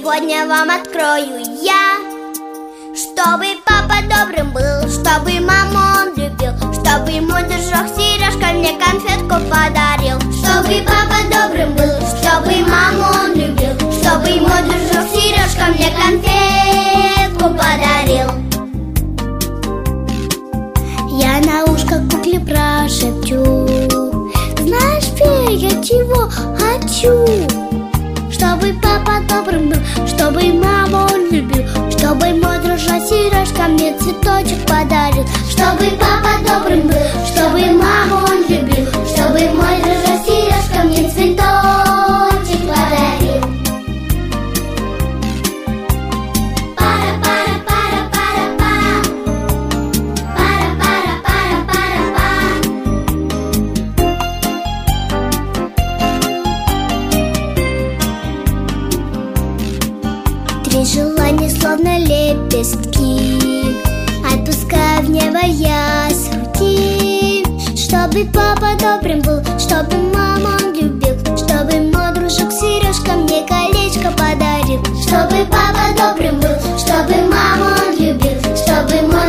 сегодня вам открою я. Чтобы папа добрым был, чтобы маму он любил, чтобы мой дружок Сережка мне конфетку подарил. Чтобы папа добрым был, чтобы маму он любил, чтобы мой дружок Сережка мне конфетку подарил. Я на ушко кукле прошепчу: знаешь, фея, я чего хочу? Чтобы папа добрым был, чтобы маму он любил, чтобы мой дружок Сережка мне цветочек подарил. Чтобы папа добрым был, чтобы маму он любил, чтобы мой дружок Сережка мне цветочек подарил. Пара-пара-пара-пара-па, пара-пара-пара-пара-па. Три желания, словно лепестки, отпуская в небо я схватил. Чтобы папа добрым был, чтобы маму он любил, чтобы мой дружок Сережка мне колечко подарил. Чтобы папа добрым был, чтобы маму он любил, чтобы мой